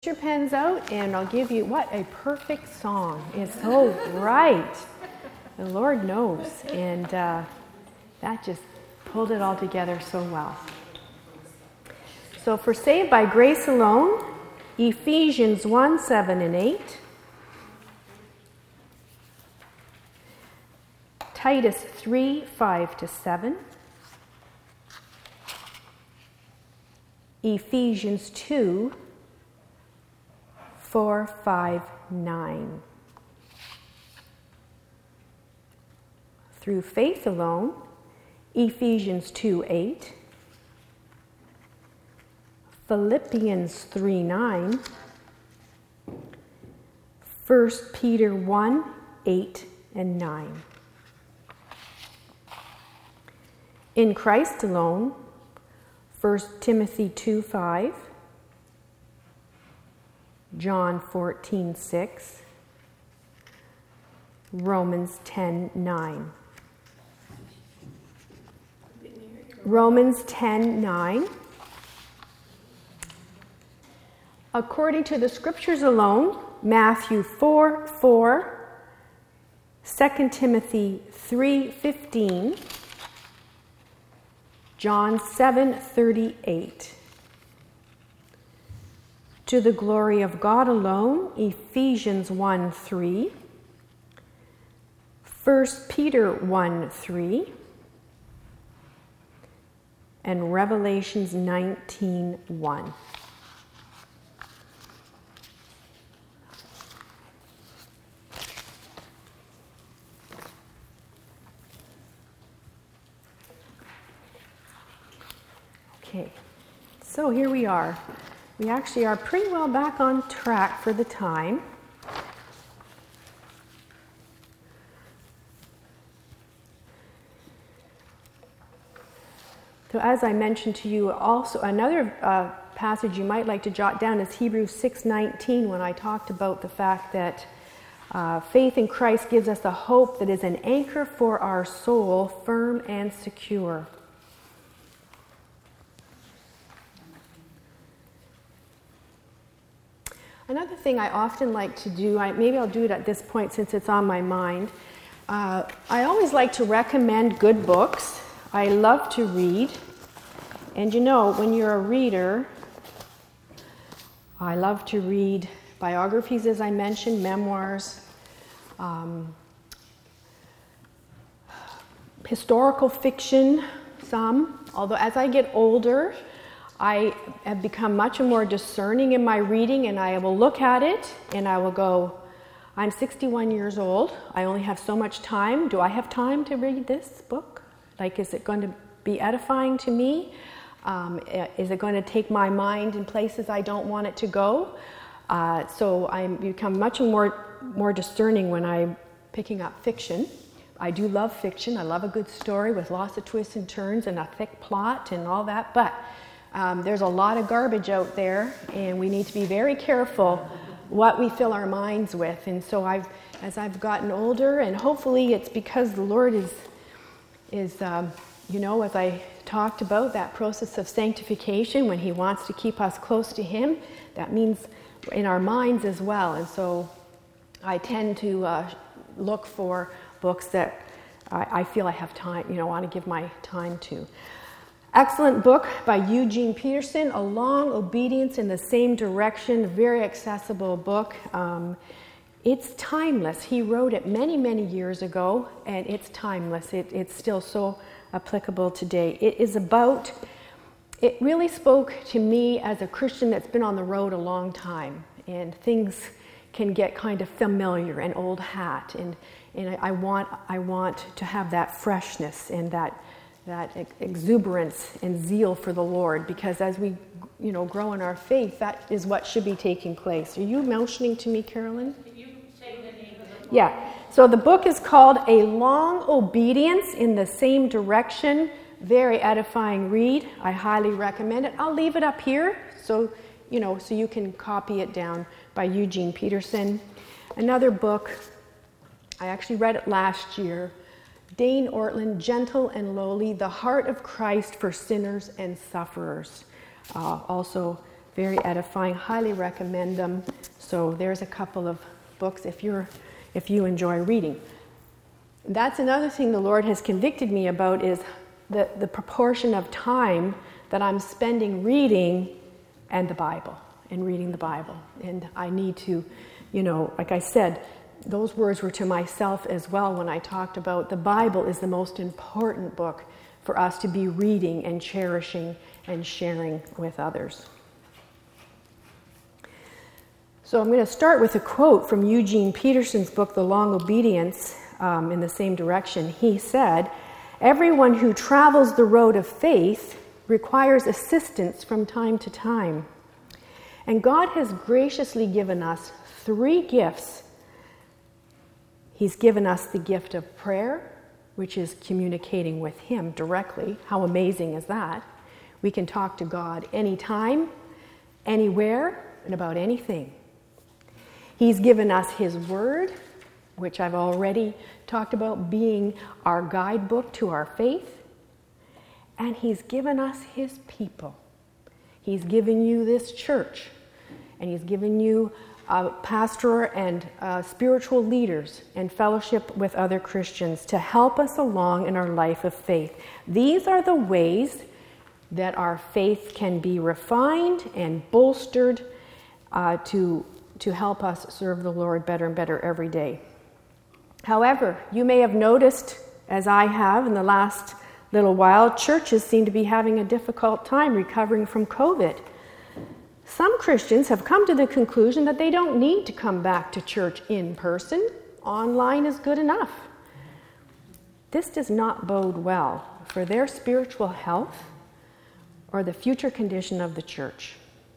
Your pens out and I'll give you, what a perfect song. It's so right. The Lord knows. And that just pulled it all together so well. So for Saved by Grace Alone, Ephesians 1, 7 and 8. Titus 3, 5 to 7. Ephesians 2, 4, 5, 9. Through faith alone, Ephesians 2, 8. Philippians 3, 9. 1 Peter 1, 8 and 9. In Christ alone, 1 Timothy 2, 5. John 14, 6, Romans 10, 9. Romans 10, 9. According to the Scriptures alone, Matthew 4, 4, 2 Timothy 3, 15, John 7, 38. To the glory of God alone, Ephesians 1, 3, 1 Peter 1, 3, and Revelations 19, 1. Okay, so here we are. We actually are pretty well back on track for the time. So as I mentioned to you, also another passage you might like to jot down is Hebrews 6:19, when I talked about the fact that faith in Christ gives us a hope that is an anchor for our soul, firm and secure. Another thing I often like to do, maybe I'll do it at this point since it's on my mind, I always like to recommend good books. I love to read. And you know, when you're a reader, I love to read biographies, as I mentioned, memoirs, historical fiction, some. Although as I get older, I have become much more discerning in my reading, and I will look at it and I will go, I'm 61 years old. I only have so much time. Do I have time to read this book? Like, is it going to be edifying to me? Is it going to take my mind in places I don't want it to go? So I become much more discerning when I'm picking up fiction. I do love fiction. I love a good story with lots of twists and turns and a thick plot and all that, but there's a lot of garbage out there, and we need to be very careful what we fill our minds with. And so as I've gotten older, and hopefully it's because the Lord is as I talked about, that process of sanctification, when He wants to keep us close to Him, that means in our minds as well. And so I tend to look for books that I feel I have time, want to give my time to. Excellent book by Eugene Peterson, A Long Obedience in the Same Direction, very accessible book. It's timeless. He wrote it many, many years ago, and it's timeless. It's still so applicable today. It really spoke to me as a Christian that's been on the road a long time, and things can get kind of familiar and old hat, and I want to have that freshness and that exuberance and zeal for the Lord, because as we grow in our faith, that is what should be taking place. Are you motioning to me, Carolyn? Can you say the name of the book? Yeah. So the book is called A Long Obedience in the Same Direction. Very edifying read. I highly recommend it. I'll leave it up here so you can copy it down, by Eugene Peterson. Another book, I actually read it last year, Dane Ortlund, Gentle and Lowly, The Heart of Christ for Sinners and Sufferers. Also very edifying. Highly recommend them. So there's a couple of books if you enjoy reading. That's another thing the Lord has convicted me about, is the proportion of time that I'm spending reading and reading the Bible. And I need to, like I said, those words were to myself as well when I talked about the Bible is the most important book for us to be reading and cherishing and sharing with others. So I'm going to start with a quote from Eugene Peterson's book, The Long Obedience, in the same direction. He said, "Everyone who travels the road of faith requires assistance from time to time. And God has graciously given us 3 gifts. He's given us the gift of prayer, which is communicating with Him directly. How amazing is that? We can talk to God anytime, anywhere, and about anything. He's given us His Word, which I've already talked about being our guidebook to our faith. And He's given us His people. He's given you this church, and He's given you pastor and spiritual leaders and fellowship with other Christians to help us along in our life of faith. These are the ways that our faith can be refined and bolstered to help us serve the Lord better and better every day. However, you may have noticed, as I have in the last little while, churches seem to be having a difficult time recovering from COVID. Some Christians have come to the conclusion that they don't need to come back to church in person. Online is good enough. This does not bode well for their spiritual health or the future condition of the church.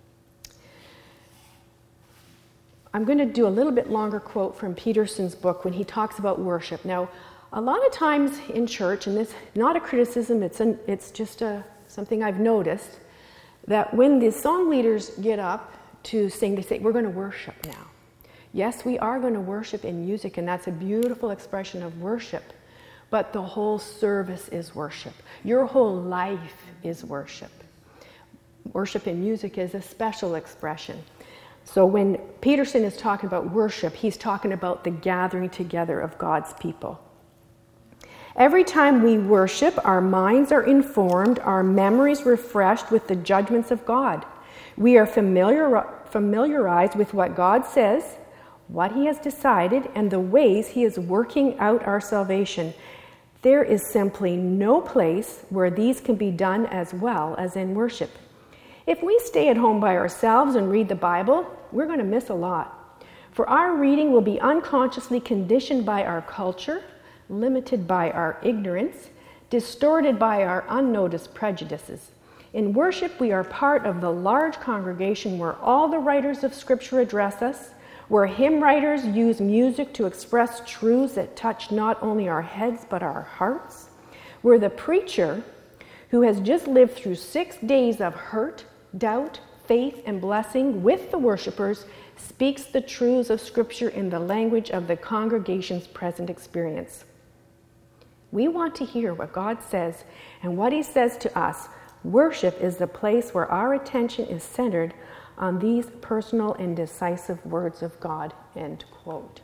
I'm going to do a little bit longer quote from Peterson's book when he talks about worship. Now, a lot of times in church, and this is not a criticism, it's just something I've noticed, that when the song leaders get up to sing, they say, we're going to worship now. Yes, we are going to worship in music, and that's a beautiful expression of worship. But the whole service is worship. Your whole life is worship. Worship in music is a special expression. So when Peterson is talking about worship, he's talking about the gathering together of God's people. Every time we worship, our minds are informed, our memories refreshed with the judgments of God. We are familiarized with what God says, what He has decided, and the ways He is working out our salvation. There is simply no place where these can be done as well as in worship. If we stay at home by ourselves and read the Bible, we're going to miss a lot. For our reading will be unconsciously conditioned by our culture, limited by our ignorance, distorted by our unnoticed prejudices. In worship, we are part of the large congregation where all the writers of Scripture address us, where hymn writers use music to express truths that touch not only our heads but our hearts, where the preacher, who has just lived through 6 days of hurt, doubt, faith, and blessing with the worshipers, speaks the truths of Scripture in the language of the congregation's present experience. We want to hear what God says and what He says to us. Worship is the place where our attention is centered on these personal and decisive words of God, end quote.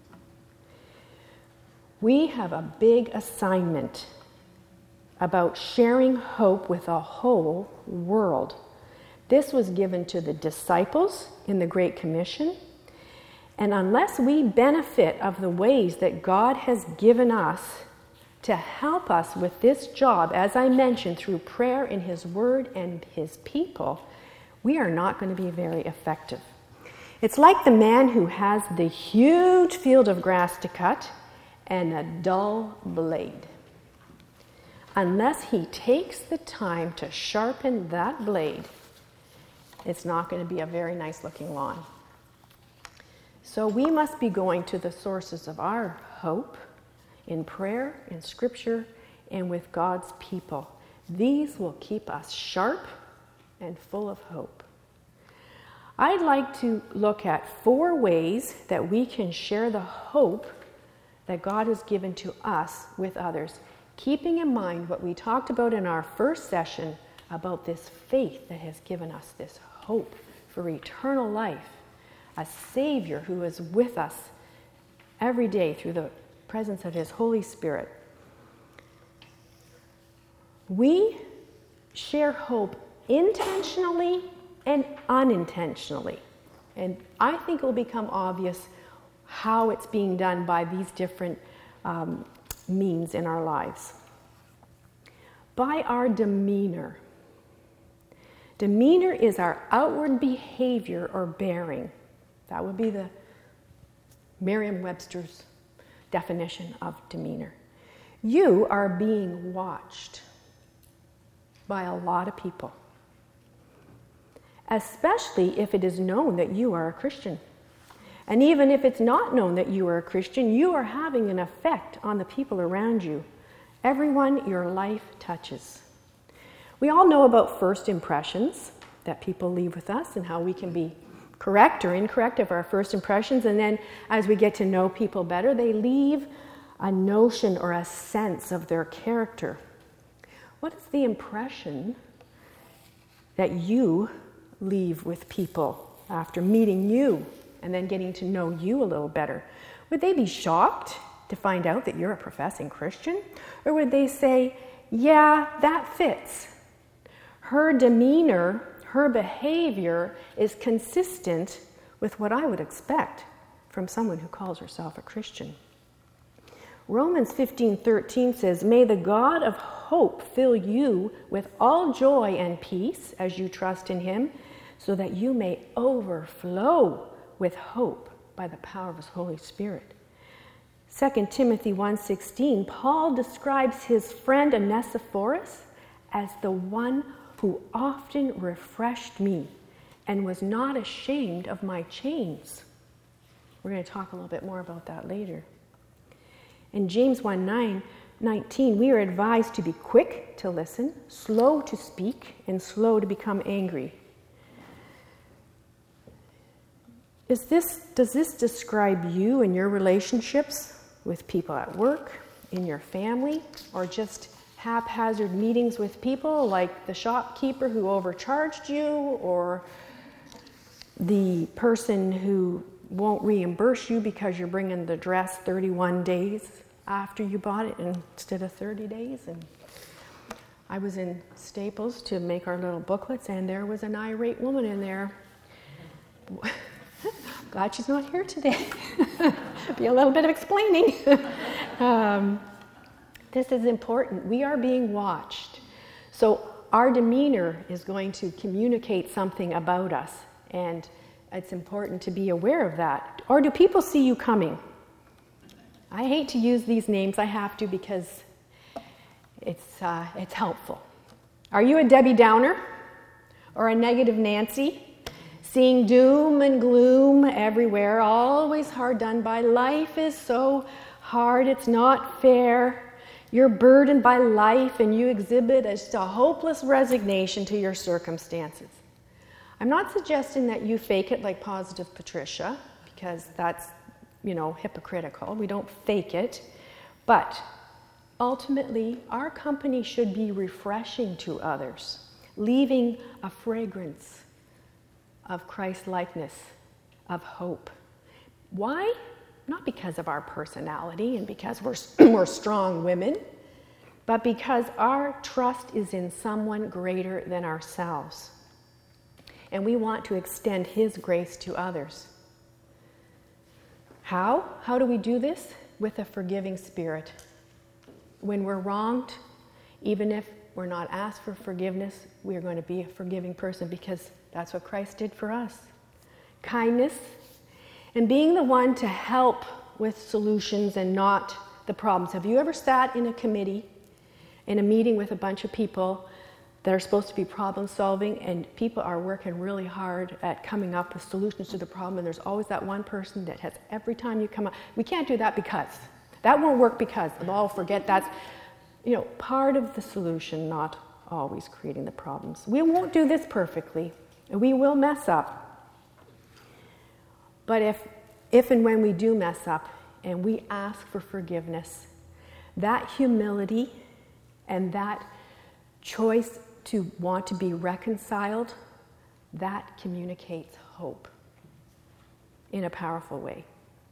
We have a big assignment about sharing hope with a whole world. This was given to the disciples in the Great Commission. And unless we benefit of the ways that God has given us to help us with this job, as I mentioned, through prayer in His Word and His people, we are not going to be very effective. It's like the man who has the huge field of grass to cut and a dull blade. Unless he takes the time to sharpen that blade, it's not going to be a very nice looking lawn. So we must be going to the sources of our hope in prayer, in Scripture, and with God's people. These will keep us sharp and full of hope. I'd like to look at 4 ways that we can share the hope that God has given to us with others, keeping in mind what we talked about in our first session about this faith that has given us this hope for eternal life, a Savior who is with us every day through the presence of His Holy Spirit. We share hope intentionally and unintentionally. And I think it will become obvious how it's being done by these different means in our lives. By our demeanor. Demeanor is our outward behavior or bearing. That would be the Merriam-Webster's definition of demeanor. You are being watched by a lot of people, especially if it is known that you are a Christian. And even if it's not known that you are a Christian, you are having an effect on the people around you. Everyone your life touches. We all know about first impressions that people leave with us and how we can be correct or incorrect of our first impressions. And then as we get to know people better, they leave a notion or a sense of their character. What is the impression that you leave with people after meeting you and then getting to know you a little better? Would they be shocked to find out that you're a professing Christian? Or would they say, yeah, that fits? Her demeanor, her behavior is consistent with what I would expect from someone who calls herself a Christian. Romans 15:13 says, "May the God of hope fill you with all joy and peace as you trust in Him, so that you may overflow with hope by the power of His Holy Spirit." 2 Timothy 1:16, Paul describes his friend Onesiphorus as the one who often refreshed me and was not ashamed of my chains. We're going to talk a little bit more about that later. In James 1:19, we are advised to be quick to listen, slow to speak, and slow to become angry. Does this describe you and your relationships with people at work, in your family, or just haphazard meetings with people like the shopkeeper who overcharged you, or the person who won't reimburse you because you're bringing the dress 31 days after you bought it instead of 30 days? And I was in Staples to make our little booklets, and there was an irate woman in there. Glad she's not here today. Be a little bit of explaining. This is important. We are being watched. So our demeanor is going to communicate something about us, and it's important to be aware of that. Or do people see you coming? I hate to use these names. I have to because it's helpful. Are you a Debbie Downer or a negative Nancy? Seeing doom and gloom everywhere, always hard done by. Life is so hard, it's not fair. You're burdened by life and you exhibit just a hopeless resignation to your circumstances. I'm not suggesting that you fake it like Positive Patricia, because that's, hypocritical. We don't fake it. But ultimately, our company should be refreshing to others, leaving a fragrance of Christ-likeness, of hope. Why? Not because of our personality and because we're strong women, but because our trust is in someone greater than ourselves. And we want to extend His grace to others. How? How do we do this? With a forgiving spirit. When we're wronged, even if we're not asked for forgiveness, we are going to be a forgiving person because that's what Christ did for us. Kindness, and being the one to help with solutions and not the problems. Have you ever sat in a committee, in a meeting with a bunch of people that are supposed to be problem solving, and people are working really hard at coming up with solutions to the problem, and there's always that one person that has, every time you come up, we can't do that because. That won't work because. Oh, forget that's, part of the solution, not always creating the problems. We won't do this perfectly. We will mess up. But if and when we do mess up and we ask for forgiveness, that humility and that choice to want to be reconciled that communicates hope in a powerful way.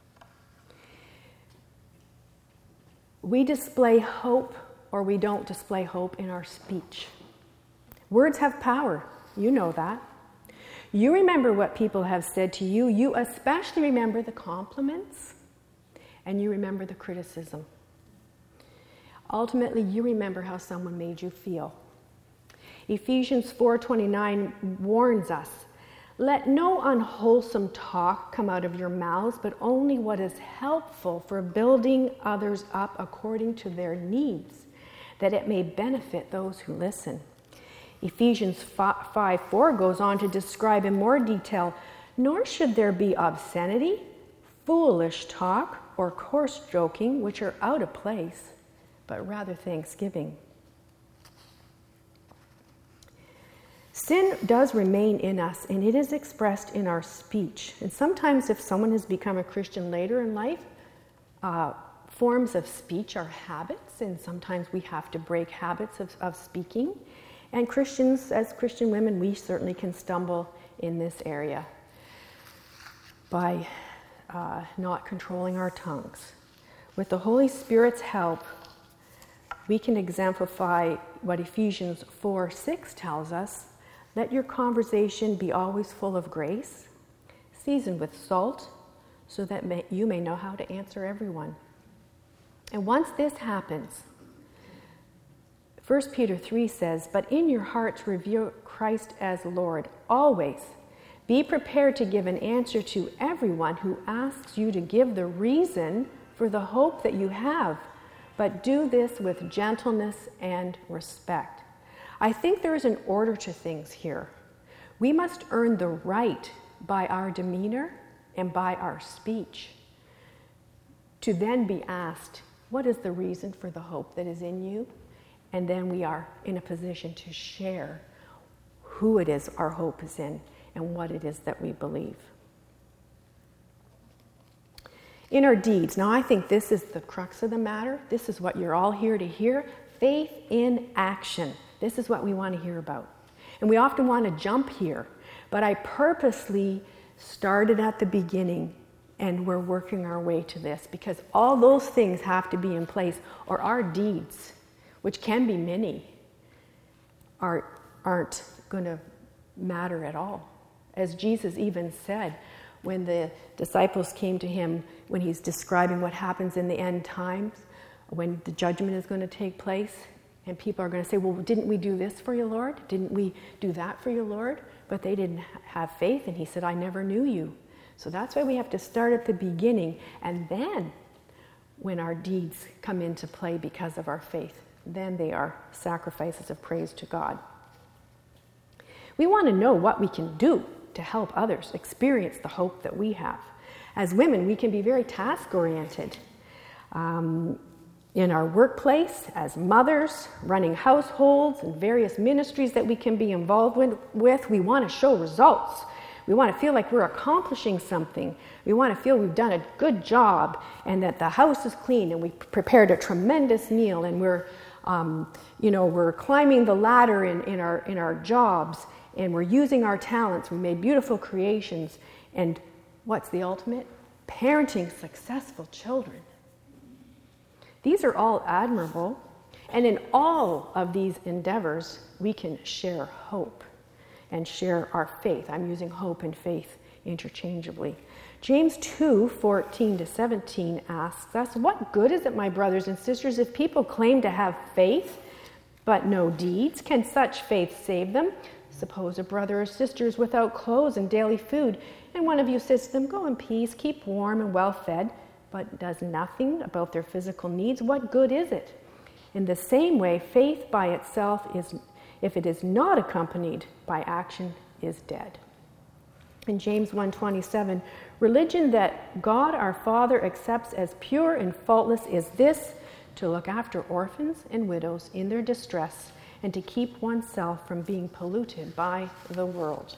We display hope or we don't display hope in our speech. Words have power. You know that. You remember what people have said to you. You especially remember the compliments and you remember the criticism. Ultimately, you remember how someone made you feel. Ephesians 4:29 warns us, "Let no unwholesome talk come out of your mouths, but only what is helpful for building others up according to their needs, that it may benefit those who listen." Ephesians 5:4 goes on to describe in more detail, "Nor should there be obscenity, foolish talk, or coarse joking, which are out of place, but rather thanksgiving." Sin does remain in us, and it is expressed in our speech. And sometimes if someone has become a Christian later in life, forms of speech are habits, and sometimes we have to break habits of speaking. And Christians, as Christian women, we certainly can stumble in this area by not controlling our tongues. With the Holy Spirit's help, we can exemplify what Ephesians 4:6 tells us. Let your conversation be always full of grace, seasoned with salt, so that you may know how to answer everyone. And once this happens, 1 Peter 3 says, "But in your hearts revere Christ as Lord, always. Be prepared to give an answer to everyone who asks you to give the reason for the hope that you have, but do this with gentleness and respect." I think there is an order to things here. We must earn the right by our demeanor and by our speech to then be asked, what is the reason for the hope that is in you? And then we are in a position to share who it is our hope is in and what it is that we believe. In our deeds, now I think this is the crux of the matter. This is what you're all here to hear. Faith in action. This is what we want to hear about. And we often want to jump here, but I purposely started at the beginning and we're working our way to this because all those things have to be in place or our deeds, which can be many, aren't going to matter at all. As Jesus even said when the disciples came to him, when he's describing what happens in the end times, when the judgment is going to take place, and people are going to say, well, didn't we do this for you, Lord? Didn't we do that for you, Lord? But they didn't have faith, and he said, I never knew you. So that's why we have to start at the beginning, and then when our deeds come into play because of our faith, then they are sacrifices of praise to God. We want to know what we can do to help others experience the hope that we have. As women, we can be very task-oriented. In our workplace, as mothers, running households, and various ministries that we can be involved with, we want to show results. We want to feel like we're accomplishing something. We want to feel we've done a good job and that the house is clean and we prepared a tremendous meal and we're climbing the ladder in our jobs and we're using our talents. We made beautiful creations. And what's the ultimate? Parenting successful children. These are all admirable, and in all of these endeavors, we can share hope and share our faith. I'm using hope and faith interchangeably. James 2:14-17 asks us, what good is it, my brothers and sisters, if people claim to have faith but no deeds? Can such faith save them? Suppose a brother or sister is without clothes and daily food, and one of you says to them, go in peace, keep warm and well fed, but does nothing about their physical needs. What good is it? In the same way, faith by itself is, if it is not accompanied by action, is dead. In James 1:27, religion that God our Father accepts as pure and faultless is this, to look after orphans and widows in their distress and to keep oneself from being polluted by the world.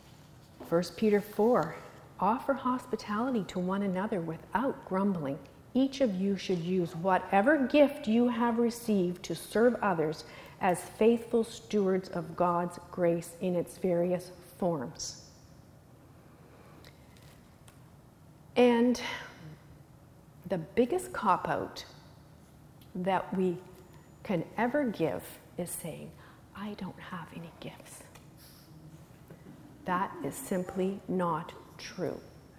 1 Peter 4, offer hospitality to one another without grumbling. each of you should use whatever gift you have received to serve others as faithful stewards of God's grace in its various forms. And the biggest cop-out that we can ever give is saying, I don't have any gifts. That is simply not true.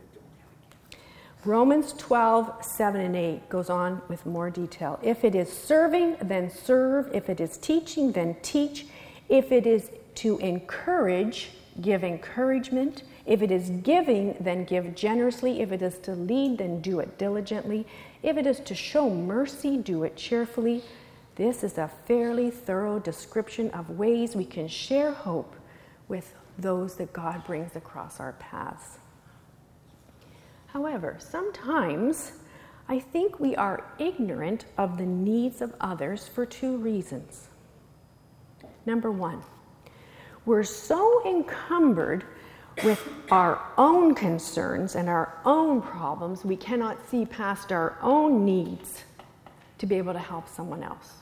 Romans 12:7-8 goes on with more detail. If it is serving, then serve. If it is teaching, then teach. If it is to encourage, give encouragement. If it is giving, then give generously. If it is to lead, then do it diligently. If it is to show mercy, do it cheerfully. This is a fairly thorough description of ways we can share hope with those that God brings across our paths. However, sometimes I think we are ignorant of the needs of others for two reasons. Number one, we're so encumbered with our own concerns and our own problems, we cannot see past our own needs to be able to help someone else.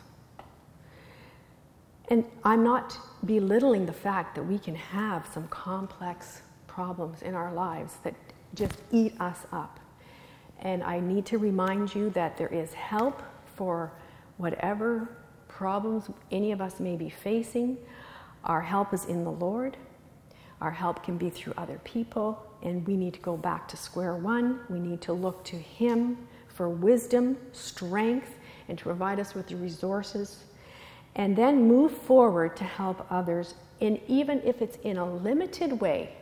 And I'm not belittling the fact that we can have some complex problems in our lives that just eat us up. And I need to remind you that there is help for whatever problems any of us may be facing. Our help is in the Lord. Our help can be through other people, and we need to go back to square one. We need to look to Him for wisdom, strength, and to provide us with the resources, and then move forward to help others, in even if it's in a limited way,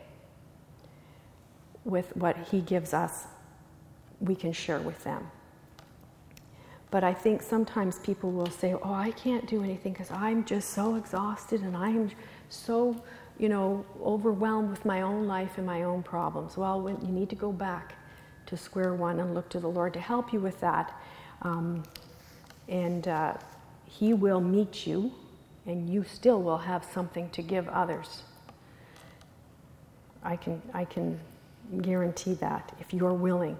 with what He gives us, we can share with them. But I think sometimes people will say, oh, I can't do anything because I'm just so exhausted and I'm so, overwhelmed with my own life and my own problems. Well, you need to go back to square one and look to the Lord to help you with that. He will meet you, and you still will have something to give others. I can guarantee that if you're willing.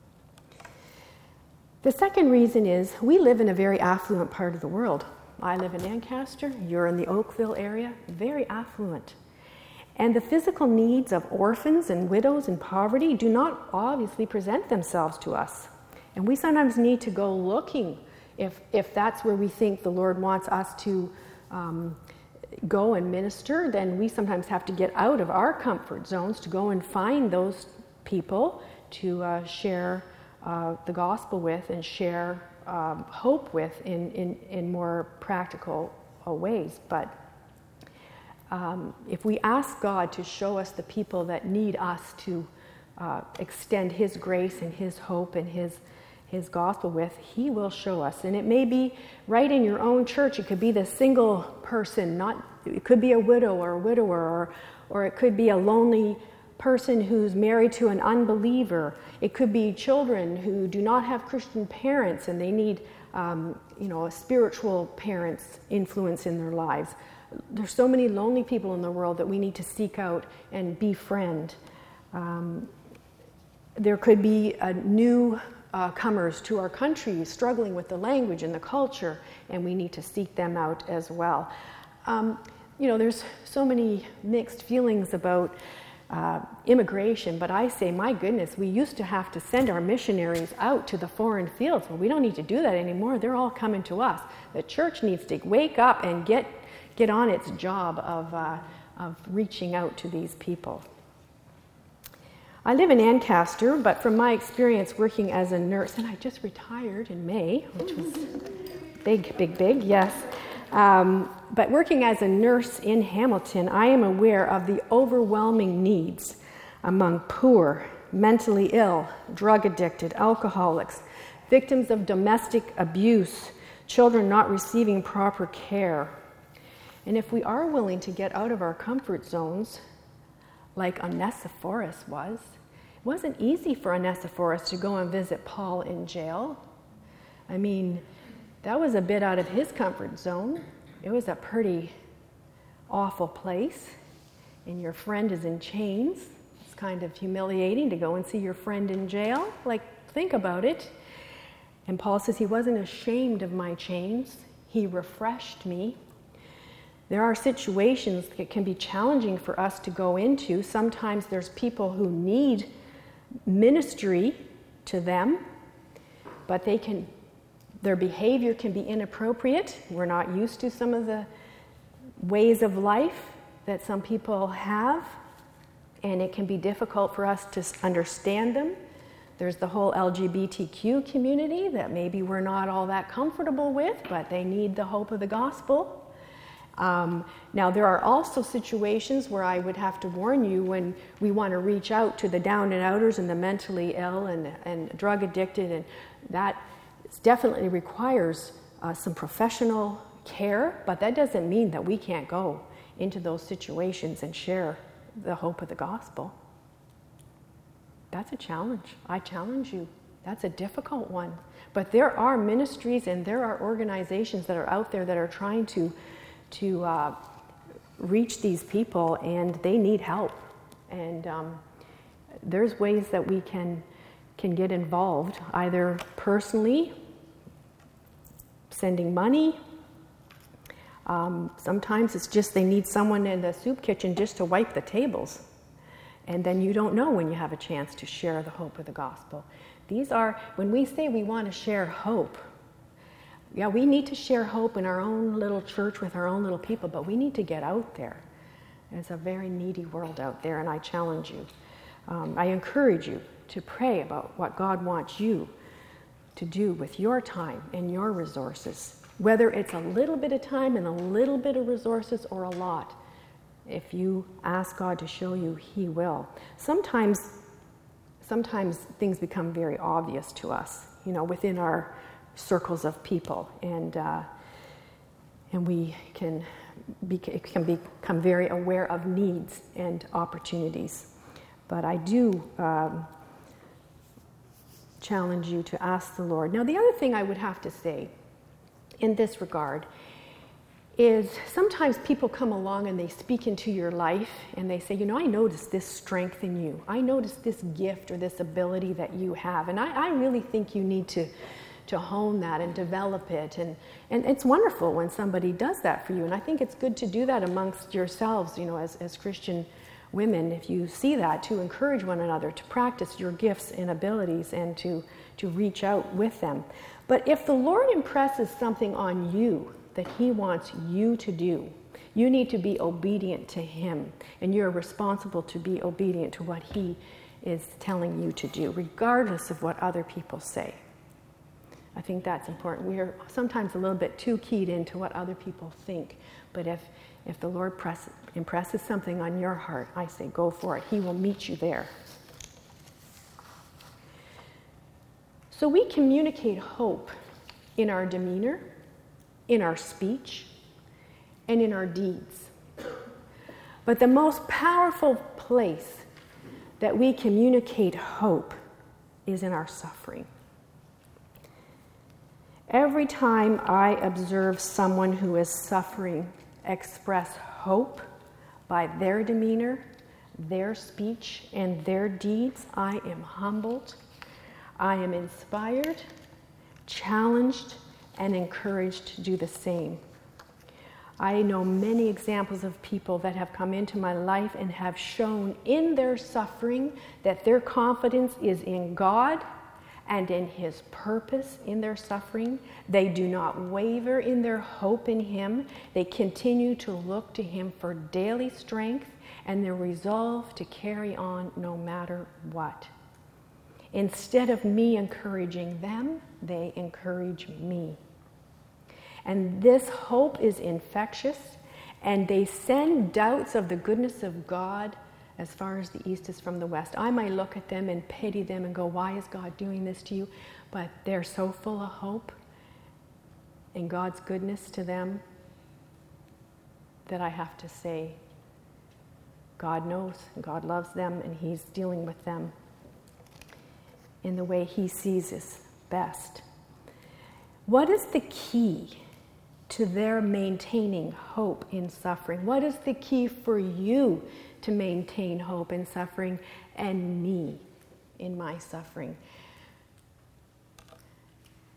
The second reason is we live in a very affluent part of the world. I live in Ancaster, you're in the Oakville area, very affluent. And the physical needs of orphans and widows in poverty do not obviously present themselves to us. And we sometimes need to go looking if that's where we think the Lord wants us to go and minister, then we sometimes have to get out of our comfort zones to go and find those people to share the gospel with and share hope with in more practical ways. But if we ask God to show us the people that need us to extend His grace and His hope and His gospel with, He will show us. And it may be right in your own church. It could be the single person, it could be a widow or a widower, or it could be a lonely person who's married to an unbeliever. It could be children who do not have Christian parents and they need a spiritual parent's influence in their lives. There's so many lonely people in the world that we need to seek out and befriend. There could be new comers to our country struggling with the language and the culture, and we need to seek them out as well. There's so many mixed feelings about immigration, but I say, my goodness, we used to have to send our missionaries out to the foreign fields. Well, we don't need to do that anymore. They're all coming to us. The church needs to wake up and get on its job of reaching out to these people. I live in Ancaster, but from my experience working as a nurse, and I just retired in May, which was big, yes. But working as a nurse in Hamilton, I am aware of the overwhelming needs among poor, mentally ill, drug addicted, alcoholics, victims of domestic abuse, children not receiving proper care. And if we are willing to get out of our comfort zones, like Onesiphorus was, it wasn't easy for Onesiphorus to go and visit Paul in jail. I mean, that was a bit out of his comfort zone. It was a pretty awful place, and your friend is in chains. It's kind of humiliating to go and see your friend in jail. Think about it. And Paul says he wasn't ashamed of my chains. He refreshed me. There are situations that can be challenging for us to go into. Sometimes there's people who need ministry to them, but their behavior can be inappropriate. We're not used to some of the ways of life that some people have, and it can be difficult for us to understand them. There's the whole LGBTQ community that maybe we're not all that comfortable with, but they need the hope of the gospel. Now, there are also situations where I would have to warn you when we want to reach out to the down and outers and the mentally ill and drug addicted, and that definitely requires some professional care, but that doesn't mean that we can't go into those situations and share the hope of the gospel. That's a challenge. I challenge you. That's a difficult one. But there are ministries and there are organizations that are out there that are trying to reach these people, and they need help. And there's ways that we can get involved, either personally, sending money. Sometimes it's just they need someone in the soup kitchen just to wipe the tables. And then you don't know when you have a chance to share the hope of the gospel. These are, when we say we want to share hope, yeah, we need to share hope in our own little church with our own little people, but we need to get out there. There's a very needy world out there, and I challenge you. I encourage you to pray about what God wants you to do with your time and your resources, whether it's a little bit of time and a little bit of resources or a lot. If you ask God to show you, He will. Sometimes things become very obvious to us, within our circles of people, and we can become very aware of needs and opportunities. But I do challenge you to ask the Lord. Now, the other thing I would have to say in this regard is sometimes people come along and they speak into your life and they say, I notice this strength in you. I notice this gift or this ability that you have. And I really think you need to hone that and develop it. And it's wonderful when somebody does that for you. And I think it's good to do that amongst yourselves, as Christian women, if you see that, to encourage one another, to practice your gifts and abilities and to reach out with them. But if the Lord impresses something on you that He wants you to do, you need to be obedient to Him, and you're responsible to be obedient to what He is telling you to do, regardless of what other people say. I think that's important. We are sometimes a little bit too keyed into what other people think, but if the Lord impresses something on your heart, I say go for it. He will meet you there. So we communicate hope in our demeanor, in our speech, and in our deeds. But the most powerful place that we communicate hope is in our suffering. Every time I observe someone who is suffering express hope by their demeanor, their speech, and their deeds, I am humbled, I am inspired, challenged, and encouraged to do the same. I know many examples of people that have come into my life and have shown in their suffering that their confidence is in God and in His purpose in their suffering. They do not waver in their hope in Him. They continue to look to Him for daily strength and their resolve to carry on no matter what. Instead of me encouraging them, they encourage me. And this hope is infectious, and they send doubts of the goodness of God as far as the east is from the west. I might look at them and pity them and go, why is God doing this to you? But they're so full of hope and God's goodness to them that I have to say, God knows, God loves them, and He's dealing with them in the way He sees is best. What is the key to their maintaining hope in suffering? What is the key for you to maintain hope in suffering and me in my suffering?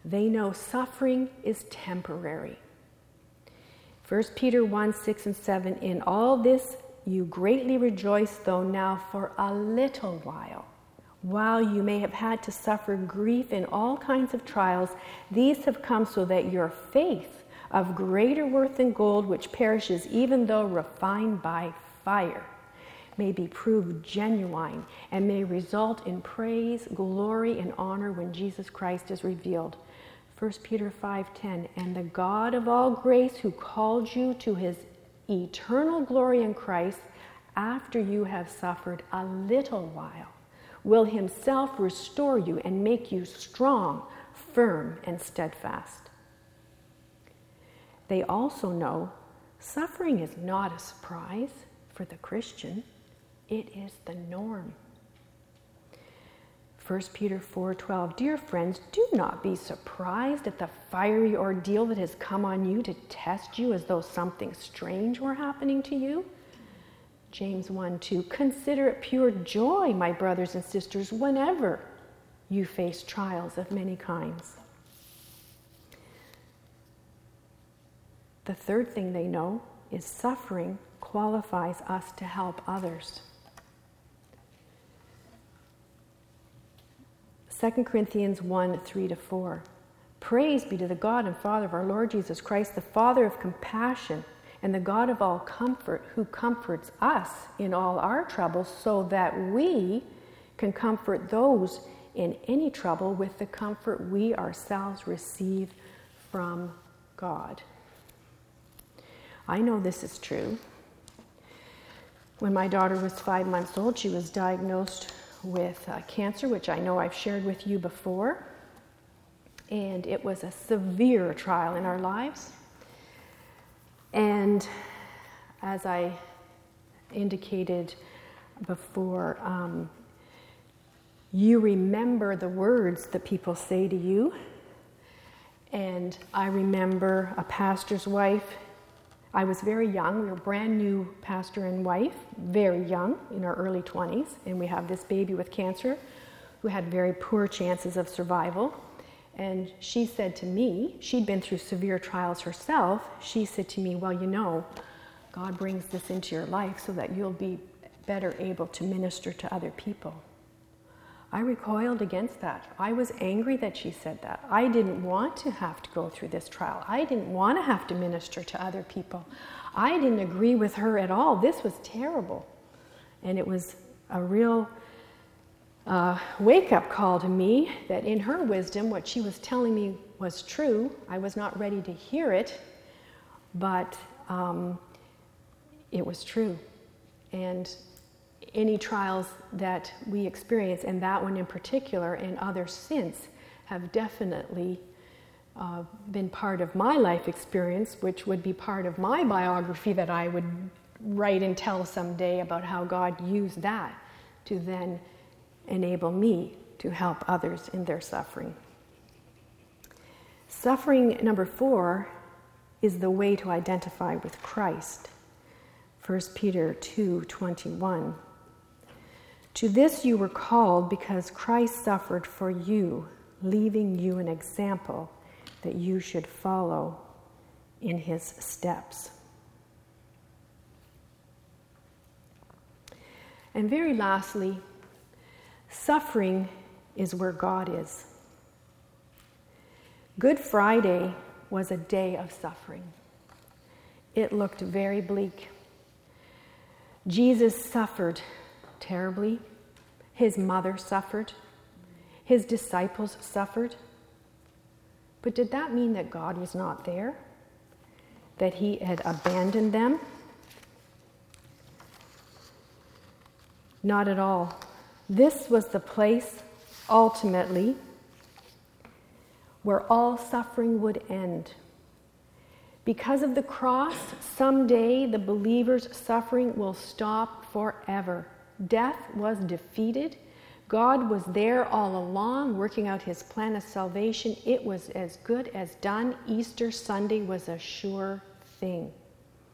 They know suffering is temporary. 1 Peter 1, 6 and 7, in all this you greatly rejoice, though now for a little while you may have had to suffer grief in all kinds of trials, these have come so that your faith, of greater worth than gold, which perishes even though refined by fire, may be proved genuine and may result in praise, glory, and honor when Jesus Christ is revealed. 1 Peter 5:10, and the God of all grace, who called you to his eternal glory in Christ, after you have suffered a little while, will himself restore you and make you strong, firm, and steadfast. They also know suffering is not a surprise for the Christian. It is the norm. 1 Peter 4:12, dear friends, do not be surprised at the fiery ordeal that has come on you to test you as though something strange were happening to you. James 1:2, consider it pure joy, my brothers and sisters, whenever you face trials of many kinds. The third thing they know is suffering qualifies us to help others. 2 Corinthians 1, 3-4. Praise be to the God and Father of our Lord Jesus Christ, the Father of compassion and the God of all comfort, who comforts us in all our troubles, so that we can comfort those in any trouble with the comfort we ourselves receive from God. I know this is true. When my daughter was 5 months old, she was diagnosed with cancer, which I know I've shared with you before. And it was a severe trial in our lives. And as I indicated before, you remember the words that people say to you. And I remember a pastor's wife. I was very young. We were brand new pastor and wife, very young, in our early 20s. And we have this baby with cancer who had very poor chances of survival. And she said to me, she'd been through severe trials herself. She said to me, well, you know, God brings this into your life so that you'll be better able to minister to other people. I recoiled against that. I was angry that she said that. I didn't want to have to go through this trial. I didn't want to have to minister to other people. I didn't agree with her at all. This was terrible. And it was a real wake-up call to me that in her wisdom, what she was telling me was true. I was not ready to hear it, but it was true. And any trials that we experience, and that one in particular, and others since, have definitely been part of my life experience, which would be part of my biography that I would write and tell someday about how God used that to then enable me to help others in their suffering. Suffering number 4 is the way to identify with Christ. 1 Peter 2:21. To this you were called because Christ suffered for you, leaving you an example that you should follow in his steps. And very lastly, suffering is where God is. Good Friday was a day of suffering. It looked very bleak. Jesus suffered terribly. His mother suffered. His disciples suffered. But did that mean that God was not there? That he had abandoned them? Not at all. This was the place, ultimately, where all suffering would end. Because of the cross, someday the believer's suffering will stop forever. Death was defeated. God was there all along, working out his plan of salvation. It was as good as done. Easter Sunday was a sure thing.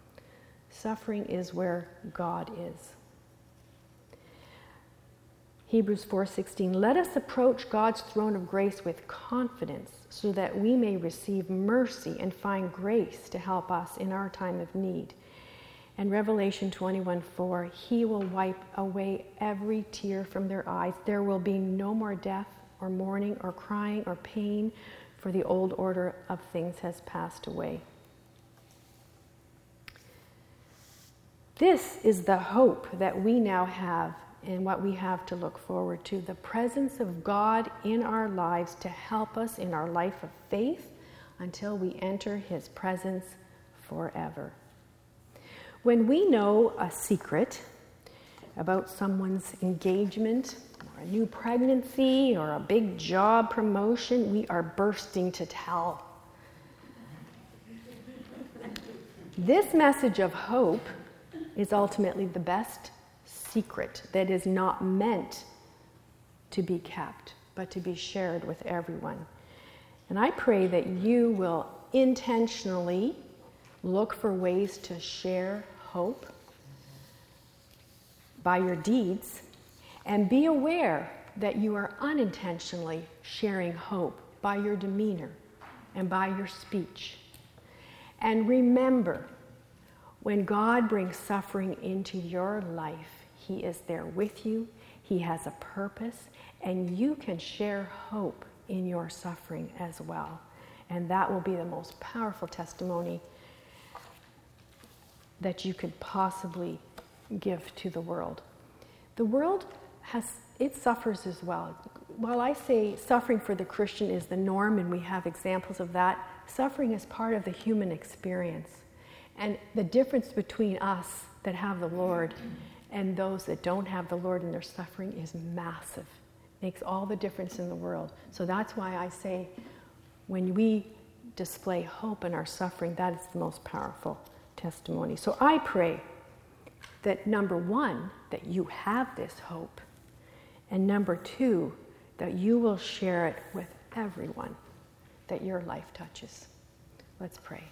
Suffering is where God is. Hebrews 4:16, let us approach God's throne of grace with confidence so that we may receive mercy and find grace to help us in our time of need. And Revelation 21:4, he will wipe away every tear from their eyes. There will be no more death or mourning or crying or pain, for the old order of things has passed away. This is the hope that we now have and what we have to look forward to, the presence of God in our lives to help us in our life of faith until we enter his presence forever. When we know a secret about someone's engagement or a new pregnancy or a big job promotion, we are bursting to tell. This message of hope is ultimately the best secret that is not meant to be kept, but to be shared with everyone. And I pray that you will intentionally look for ways to share hope by your deeds, and be aware that you are unintentionally sharing hope by your demeanor and by your speech. And remember, when God brings suffering into your life, he is there with you, he has a purpose, and you can share hope in your suffering as well. And that will be the most powerful testimony that you could possibly give to the world. The world it suffers as well. While I say suffering for the Christian is the norm, and we have examples of that, suffering is part of the human experience. And the difference between us that have the Lord and those that don't have the Lord in their suffering is massive. Makes all the difference in the world. So that's why I say when we display hope in our suffering, that is the most powerful testimony. So I pray that number one, that you have this hope, and number two, that you will share it with everyone that your life touches. Let's pray.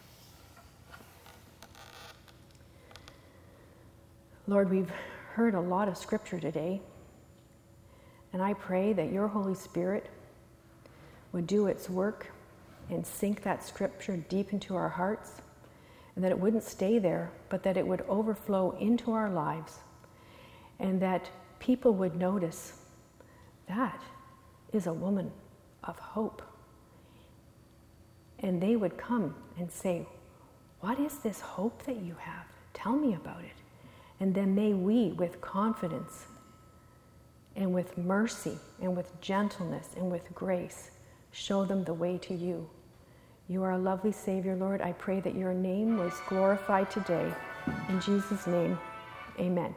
Lord, we've heard a lot of scripture today, and I pray that your Holy Spirit would do its work and sink that scripture deep into our hearts, and that it wouldn't stay there, but that it would overflow into our lives, and that people would notice that is a woman of hope. And they would come and say, what is this hope that you have? Tell me about it. And then may we, with confidence and with mercy and with gentleness and with grace, show them the way to you. You are a lovely Savior, Lord. I pray that your name was glorified today. In Jesus' name, amen.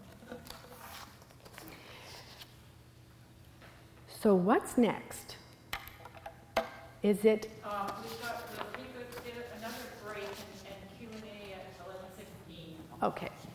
So what's next? Is it... We've got another break and Q&A at 11:15. Okay.